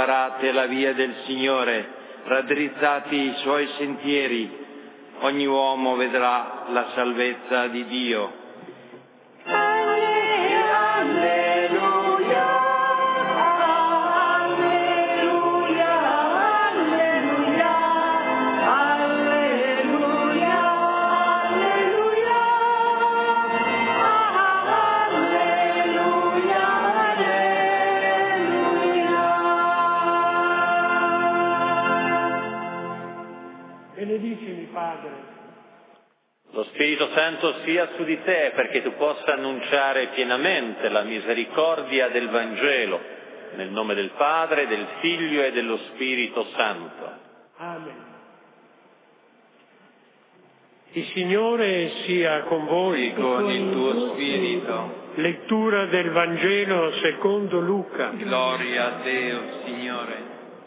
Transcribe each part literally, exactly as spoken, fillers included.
preparate la via del Signore, raddrizzati i suoi sentieri. Ogni uomo vedrà la salvezza di Dio. Alleluia, alleluia, alleluia, alleluia, alleluia, alleluia, alleluia. Benedicimi, Padre. Lo Spirito Santo sia su di te perché tu possa annunciare pienamente la misericordia del Vangelo, nel nome del Padre, del Figlio e dello Spirito Santo. Amen. Il Signore sia con voi. E con il tuo spirito. Lettura del Vangelo secondo Luca. Gloria a Dio, Signore.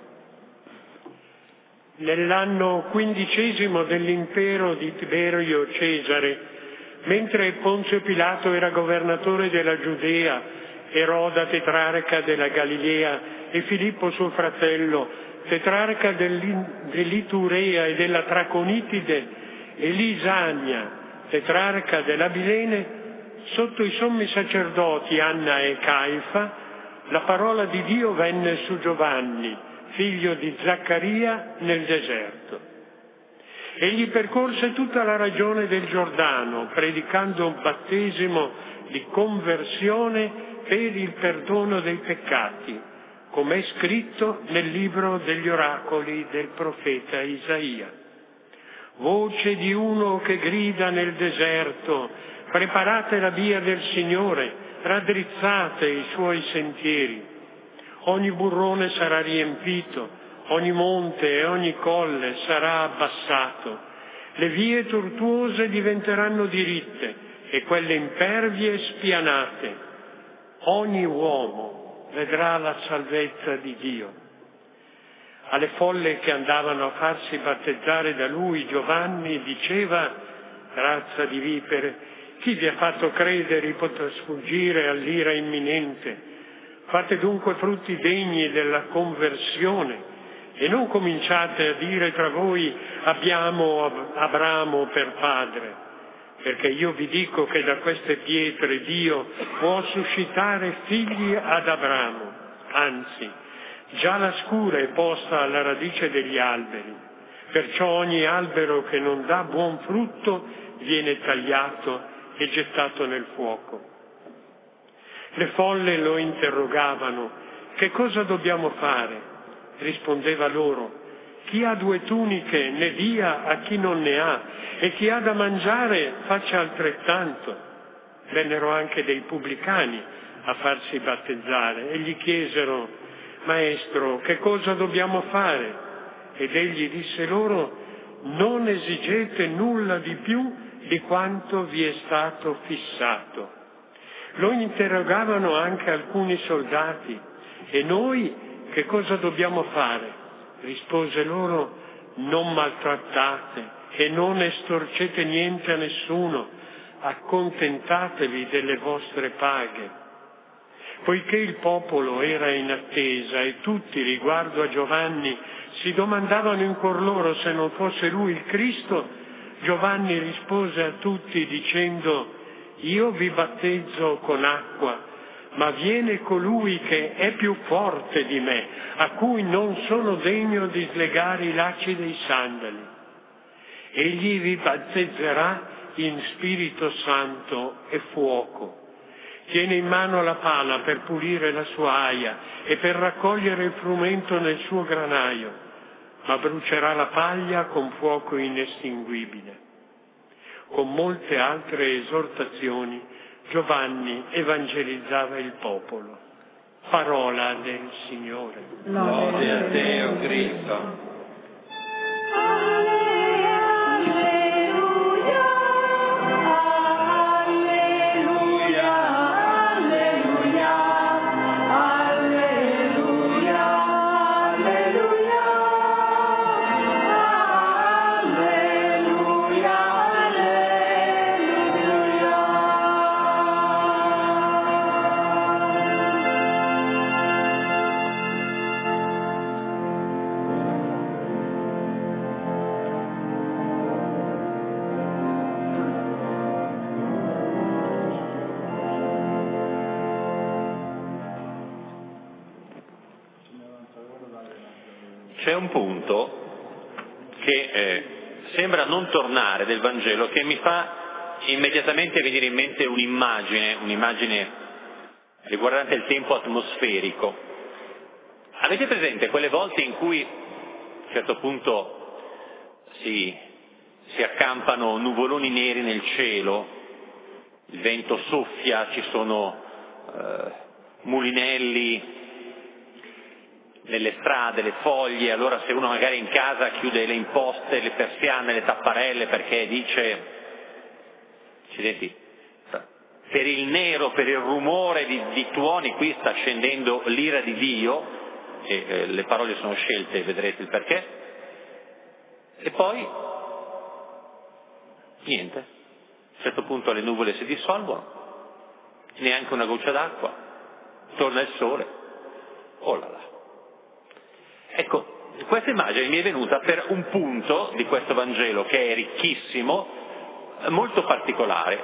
Nell'anno quindicesimo dell'impero di Tiberio Cesare, mentre Ponzio Pilato era governatore della Giudea, Eroda tetrarca della Galilea e Filippo suo fratello, tetrarca dell'Iturea e della Traconitide, e Lisania, tetrarca dell'Abilene, sotto i sommi sacerdoti Anna e Caifa, la parola di Dio venne su Giovanni, figlio di Zaccaria, nel deserto. Egli percorse tutta la regione del Giordano, predicando un battesimo di conversione per il perdono dei peccati, come è scritto nel libro degli oracoli del profeta Isaia. Voce di uno che grida nel deserto: preparate la via del Signore, raddrizzate i suoi sentieri. Ogni burrone sarà riempito, ogni monte e ogni colle sarà abbassato. Le vie tortuose diventeranno diritte e quelle impervie spianate. Ogni uomo vedrà la salvezza di Dio. Alle folle che andavano a farsi battezzare da lui, Giovanni diceva: razza di vipere, chi vi ha fatto credere di poter sfuggire all'ira imminente? Fate dunque frutti degni della conversione e non cominciate a dire tra voi: abbiamo Abramo per padre, perché io vi dico che da queste pietre Dio può suscitare figli ad Abramo. Anzi, già la scura è posta alla radice degli alberi, perciò ogni albero che non dà buon frutto viene tagliato e gettato nel fuoco. Le folle lo interrogavano: che cosa dobbiamo fare? Rispondeva loro: chi ha due tuniche ne dia a chi non ne ha, e chi ha da mangiare faccia altrettanto. Vennero anche dei pubblicani a farsi battezzare e gli chiesero: Maestro, che cosa dobbiamo fare? Ed egli disse loro: non esigete nulla di più di quanto vi è stato fissato. Lo interrogavano anche alcuni soldati: e noi che cosa dobbiamo fare? Rispose loro: non maltrattate e non estorcete niente a nessuno, accontentatevi delle vostre paghe. Poiché il popolo era in attesa e tutti riguardo a Giovanni si domandavano in cuor loro se non fosse lui il Cristo, Giovanni rispose a tutti dicendo: io vi battezzo con acqua, ma viene colui che è più forte di me, a cui non sono degno di slegare i lacci dei sandali. Egli vi battezzerà in Spirito Santo e fuoco. Tiene in mano la pala per pulire la sua aia e per raccogliere il frumento nel suo granaio, ma brucerà la paglia con fuoco inestinguibile. Con molte altre esortazioni Giovanni evangelizzava il popolo. Parola del Signore. Lode a te, o Cristo. c'è un punto che eh, sembra non tornare del Vangelo, che mi fa immediatamente venire in mente un'immagine, un'immagine riguardante il tempo atmosferico. Avete presente quelle volte in cui a un certo punto si, si accampano nuvoloni neri nel cielo, il vento soffia, ci sono eh, mulinelli nelle strade, le foglie, allora se uno magari in casa chiude le imposte, le persiane, le tapparelle perché dice, accidenti, per il nero, per il rumore di, di tuoni qui sta scendendo l'ira di Dio, e eh, le parole sono scelte, vedrete il perché, e poi niente, a un certo punto le nuvole si dissolvono, neanche una goccia d'acqua, torna il sole, oh là là. Ecco, questa immagine mi è venuta per un punto di questo Vangelo che è ricchissimo, molto particolare,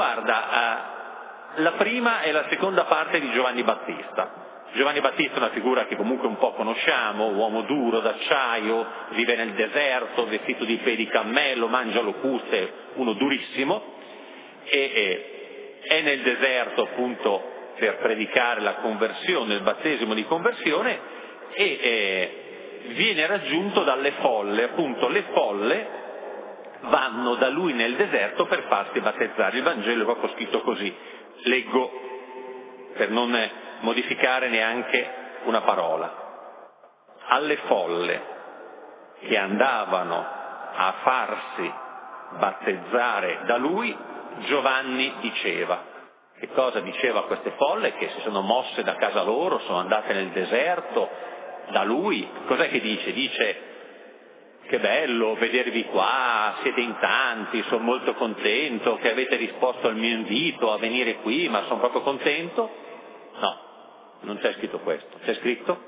riguarda eh, la prima e la seconda parte di Giovanni Battista. Giovanni Battista è una figura che comunque un po' conosciamo, uomo duro, d'acciaio, vive nel deserto, vestito di peli di cammello, mangia locuste, uno durissimo, e, e è nel deserto appunto per predicare la conversione, il battesimo di conversione, e eh, viene raggiunto dalle folle, appunto le folle vanno da lui nel deserto per farsi battezzare. Il Vangelo è proprio scritto così, leggo per non modificare neanche una parola. Alle folle che andavano a farsi battezzare da lui, Giovanni diceva. Che cosa diceva a queste folle? Che si sono mosse da casa loro, sono andate nel deserto da lui. Cos'è che dice? Dice: che bello vedervi qua, siete in tanti, sono molto contento che avete risposto al mio invito a venire qui, ma sono proprio contento. No, non c'è scritto questo, c'è scritto: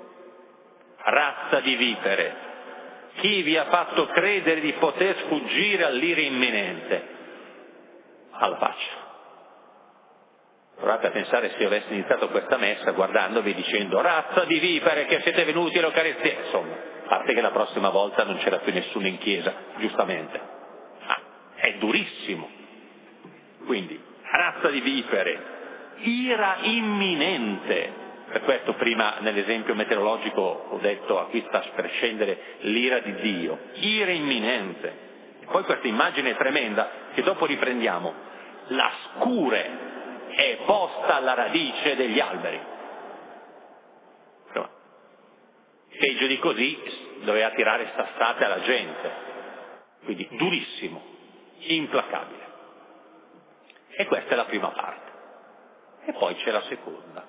razza di vipere, chi vi ha fatto credere di poter sfuggire all'ira imminente? Alla faccia. Provate a pensare se io avessi iniziato questa messa guardandovi dicendo: razza di vipere che siete venuti all'Eucaristia. Insomma, a parte che la prossima volta non c'era più nessuno in chiesa, giustamente. Ah, è durissimo. Quindi, razza di vipere, ira imminente. Per questo prima nell'esempio meteorologico ho detto: a qui sta per scendere l'ira di Dio. Ira imminente. E poi questa immagine tremenda che dopo riprendiamo. La scure è posta alla radice degli alberi. Insomma, peggio di così doveva tirare sassate alla gente. Quindi durissimo, implacabile. E questa è la prima parte. E poi c'è la seconda.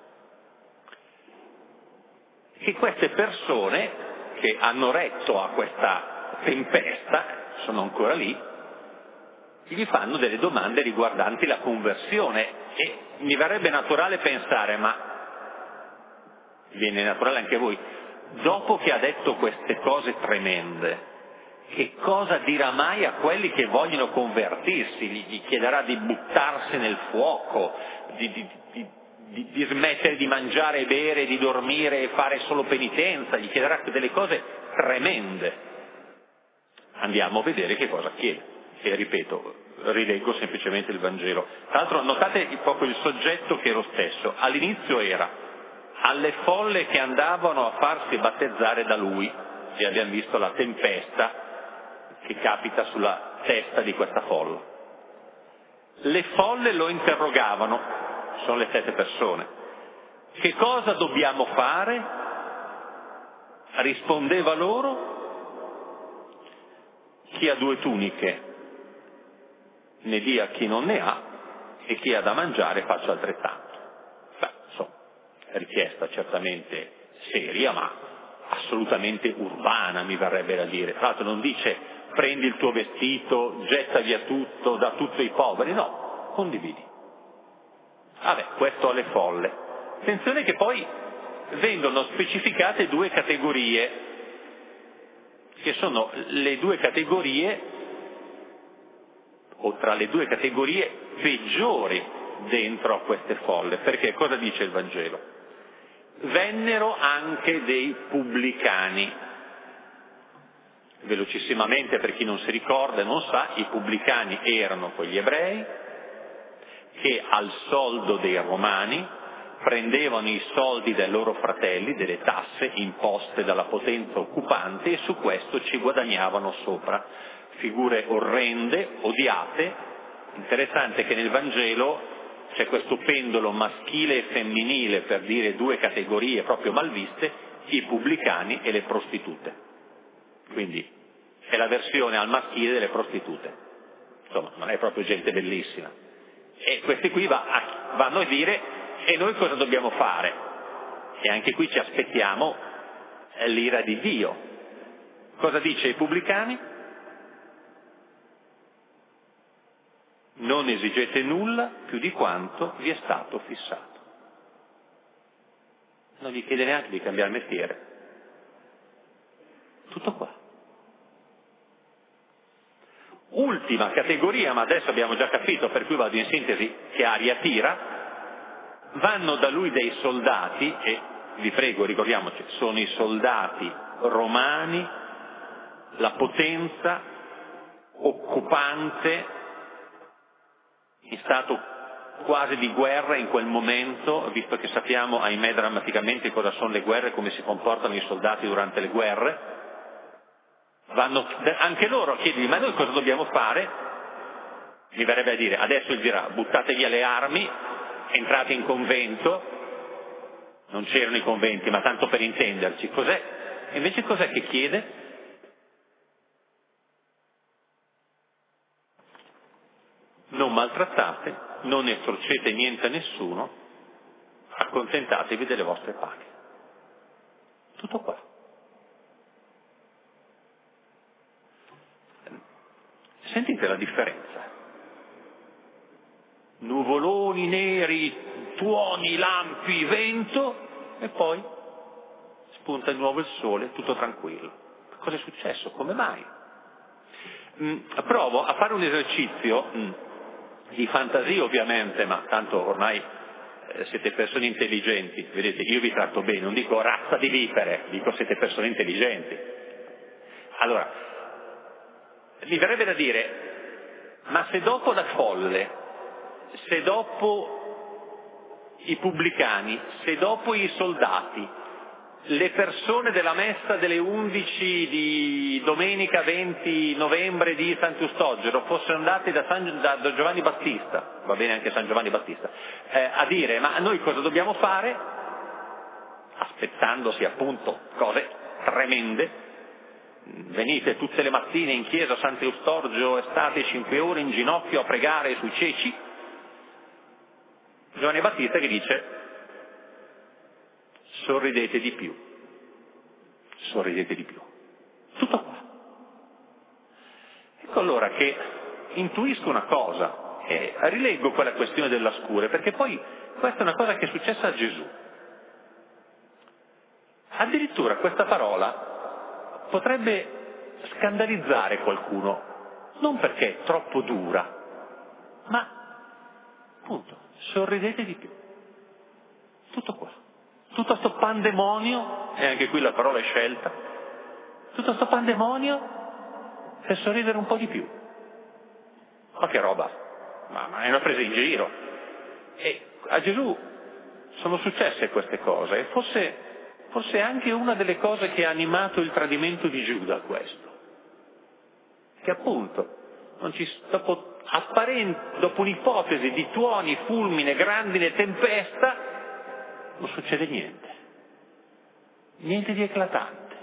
Che queste persone che hanno retto a questa tempesta, sono ancora lì, gli fanno delle domande riguardanti la conversione, e mi verrebbe naturale pensare, ma viene naturale anche a voi, dopo che ha detto queste cose tremende, che cosa dirà mai a quelli che vogliono convertirsi? Gli, gli chiederà di buttarsi nel fuoco, di, di, di, di, di smettere di mangiare e bere, di dormire e fare solo penitenza, gli chiederà delle cose tremende. Andiamo a vedere che cosa chiede. E ripeto, rileggo semplicemente il Vangelo. Tra l'altro notate proprio il soggetto che è lo stesso. All'inizio era alle folle che andavano a farsi battezzare da lui, e abbiamo visto la tempesta che capita sulla testa di questa folla. Le folle lo interrogavano, sono le sette persone. Che cosa dobbiamo fare? Rispondeva loro: chi ha due tuniche ne dia a chi non ne ha, e chi ha da mangiare faccia altrettanto. Beh, insomma, richiesta certamente seria, ma assolutamente urbana, mi verrebbe da dire. Tra l'altro non dice: prendi il tuo vestito, getta via tutto, dà tutto ai poveri. No, condividi. Vabbè, questo alle folle. Attenzione che poi vengono specificate due categorie, che sono le due categorie, o tra le due categorie peggiori dentro a queste folle. Perché cosa dice il Vangelo? Vennero anche dei pubblicani. Velocissimamente, per chi non si ricorda e non sa, i pubblicani erano quegli ebrei che al soldo dei romani prendevano i soldi dai loro fratelli, delle tasse imposte dalla potenza occupante, e su questo ci guadagnavano sopra. Figure orrende, odiate. Interessante che nel Vangelo c'è questo pendolo maschile e femminile, per dire due categorie proprio malviste, i pubblicani e le prostitute. Quindi è la versione al maschile delle prostitute. Insomma, non è proprio gente bellissima. E questi qui va a, vanno a dire: e noi cosa dobbiamo fare? E anche qui ci aspettiamo l'ira di Dio. Cosa dice ai pubblicani? Non esigete nulla più di quanto vi è stato fissato. Non gli chiede neanche di cambiare mestiere. Tutto qua. Ultima categoria, ma adesso abbiamo già capito, per cui vado in sintesi, che aria tira. Vanno da lui dei soldati, e vi prego, ricordiamoci, sono i soldati romani, la potenza occupante in stato quasi di guerra in quel momento, visto che sappiamo, ahimè, drammaticamente cosa sono le guerre, come si comportano i soldati durante le guerre. Vanno anche loro a chiedergli: ma noi cosa dobbiamo fare? Mi verrebbe a dire, adesso gli dirà: buttate via le armi, entrate in convento. Non c'erano i conventi, ma tanto per intenderci, cos'è? E invece cos'è che chiede? Non maltrattate, non estorcete niente a nessuno, accontentatevi delle vostre paghe. Tutto qua. Sentite la differenza. Nuvoloni neri, tuoni, lampi, vento, e poi spunta di nuovo il sole, tutto tranquillo. Cosa è successo? Come mai? Mm, provo a fare un esercizio mm, di fantasia, ovviamente, ma tanto ormai eh, siete persone intelligenti. Vedete, io vi tratto bene, non dico razza di vipere, dico siete persone intelligenti. Allora, mi verrebbe da dire: ma se dopo la folle, se dopo i pubblicani, se dopo i soldati, le persone della messa delle undici di domenica venti novembre di Sant'Eustogero fossero andate da, San, da, da Giovanni Battista, va bene anche San Giovanni Battista, eh, a dire: ma noi cosa dobbiamo fare? Aspettandosi appunto cose tremende. Venite tutte le mattine in chiesa a Sant'Eustorgio e state cinque ore in ginocchio a pregare sui ceci. Giovanni Battista che dice: sorridete di più, sorridete di più. Tutto qua. Ecco allora che intuisco una cosa, e rileggo quella questione della scure, perché poi questa è una cosa che è successa a Gesù. Addirittura questa parola potrebbe scandalizzare qualcuno, non perché è troppo dura, ma appunto, sorridete di più. Tutto qua. Tutto sto pandemonio, e anche qui la parola è scelta, tutto sto pandemonio per sorridere un po' di più. Ma che roba, ma, ma è una presa in giro. E a Gesù sono successe queste cose, e forse, forse è anche una delle cose che ha animato il tradimento di Giuda, questo. Che appunto, non ci, dopo, apparente, dopo un'ipotesi di tuoni, fulmine, grandine, tempesta, non succede niente. Niente di eclatante.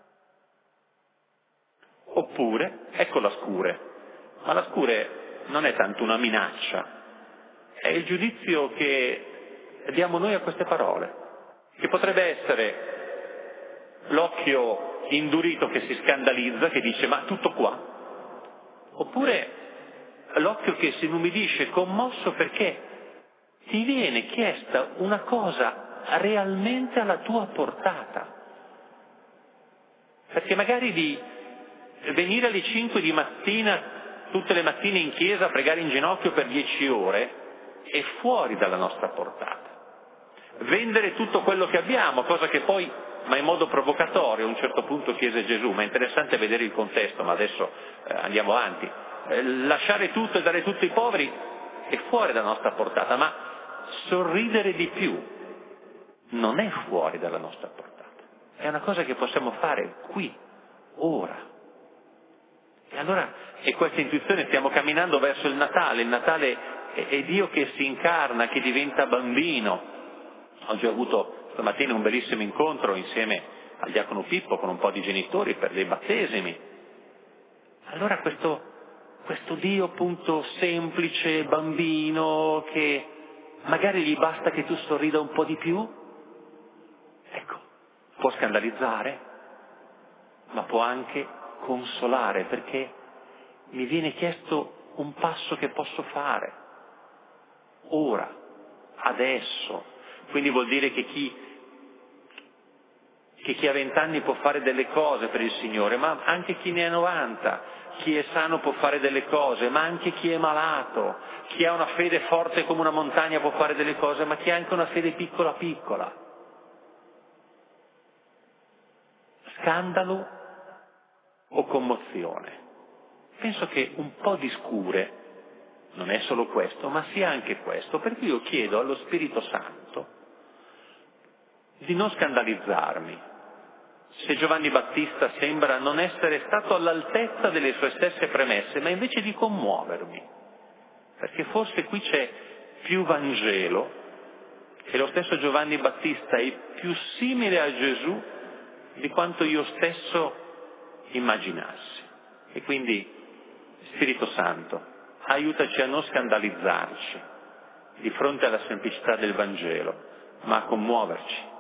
Oppure, ecco la scure, ma la scure non è tanto una minaccia, è il giudizio che diamo noi a queste parole, che potrebbe essere l'occhio indurito che si scandalizza, che dice: ma tutto qua. Oppure l'occhio che si inumidisce, commosso, perché ti viene chiesta una cosa realmente alla tua portata. Perché magari di venire alle cinque di mattina, tutte le mattine in chiesa, a pregare in ginocchio per dieci ore, è fuori dalla nostra portata. Vendere tutto quello che abbiamo, cosa che poi ma in modo provocatorio. A un certo punto chiese Gesù, ma è interessante vedere il contesto, ma adesso eh, andiamo avanti. Eh, lasciare tutto e dare tutto ai poveri è fuori dalla nostra portata, ma sorridere di più non è fuori dalla nostra portata. È una cosa che possiamo fare qui, ora. E allora è questa intuizione, stiamo camminando verso il Natale, il Natale è, è Dio che si incarna, che diventa bambino. Oggi ho avuto stamattina un bellissimo incontro insieme al diacono Pippo con un po' di genitori per dei battesimi. Allora questo, questo Dio appunto semplice, bambino, che magari gli basta che tu sorrida un po' di più, ecco, può scandalizzare, ma può anche consolare, perché mi viene chiesto un passo che posso fare, ora, adesso. Quindi vuol dire che chi, che chi ha vent'anni può fare delle cose per il Signore, ma anche chi ne ha novanta, chi è sano può fare delle cose, ma anche chi è malato, chi ha una fede forte come una montagna può fare delle cose, ma chi ha anche una fede piccola piccola. Scandalo o commozione? Penso che un po' di scure non è solo questo, ma sia anche questo, per cui io chiedo allo Spirito Santo di non scandalizzarmi. Se Giovanni Battista sembra non essere stato all'altezza delle sue stesse premesse, ma invece di commuovermi, perché forse qui c'è più Vangelo e lo stesso Giovanni Battista è più simile a Gesù di quanto io stesso immaginassi. E quindi, Spirito Santo, aiutaci a non scandalizzarci di fronte alla semplicità del Vangelo, ma a commuoverci